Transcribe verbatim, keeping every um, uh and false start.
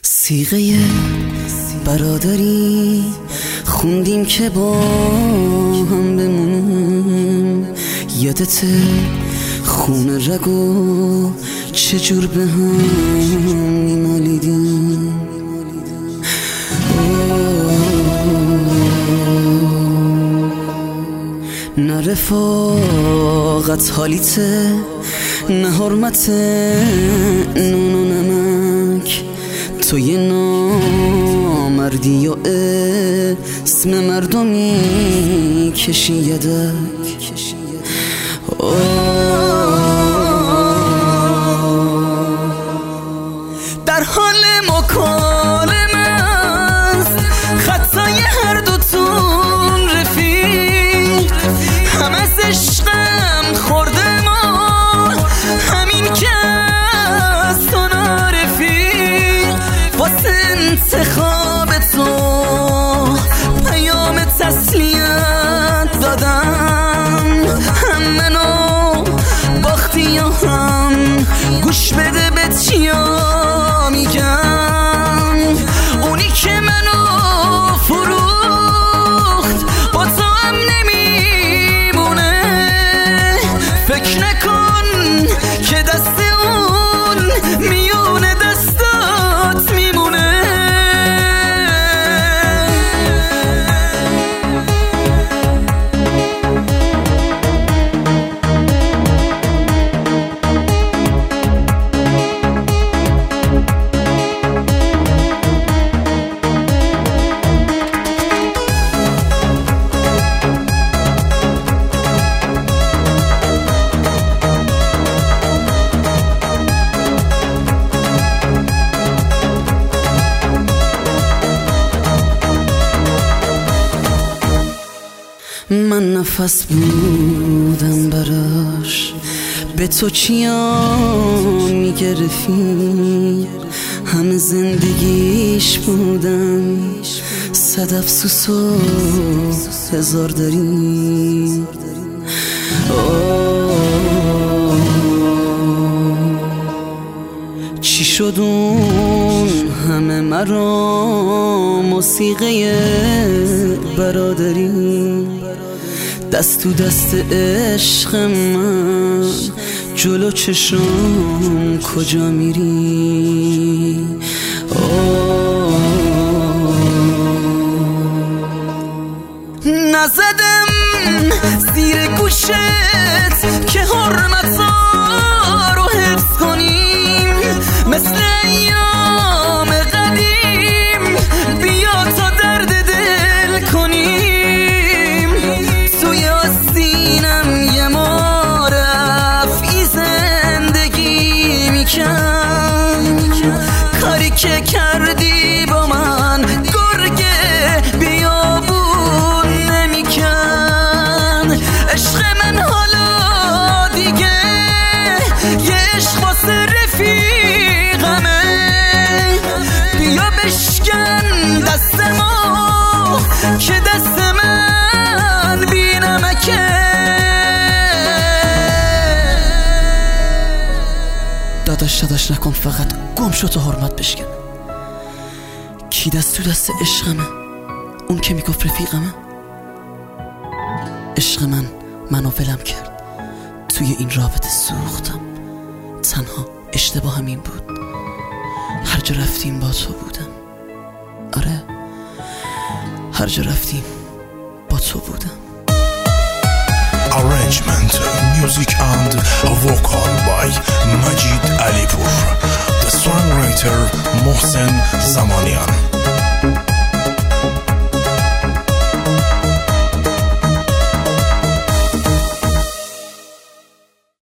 صیغه برادری خوندیم که با هم بمونیم. یادت خون رگو چجور به هم میمالیدیم. نه رفاقت حالیته، نه حرمت نون و نمک، تو یه نامردی و اسم مردمی کشی یدک. در حال مکالمه است خطای هر دوتون رفیق، هم از عشقم خورده ما همین که از تو نارفیق. واسه انتخاب تو پیام تسلیت دادم، هم منو باختی یا هم گوش بده به چیا میگم. اونی که منو فروخت با تو هم نمیمونه، فکر نکن که دست اون میونه دستات میمونه. من نفس بودم براش، به تو چیا میگرفی، همه زندگیش بودم، صد افسوس و هزار داری. چی شد اون همه مرا موسیقی برادری، دست تو دست عشق من جلو چشم کجا میری؟ نزدم زیر گوشت که حرمتا رو حفظ کنیم، مثل ایام قدیم بیا تا درد دل کنیم. توی آستینم یه ما رفعی زندگی میکن، کاری که کردی با من گرگه بیابون نمیکن. عشق من حالا دیگه یه عشق واسه رفیقمه، بیا بشکن دست ما که دست من بی نمکه. داداش داداش نکن، فقط گم شو تو حرمت بشکن. کی دست تو دست عشقمه؟ اون که میگفت رفیقمه. عشق من منو ولم کرد، توی این رابطه سوختم، تنها اشتباه همین بود، هر جا رفتیم با تو بودم. آره هر جا رفتیم با تو بودم. Arrangement, music and vocal by Majid Alipur. The songwriter Mohsen Zamanian.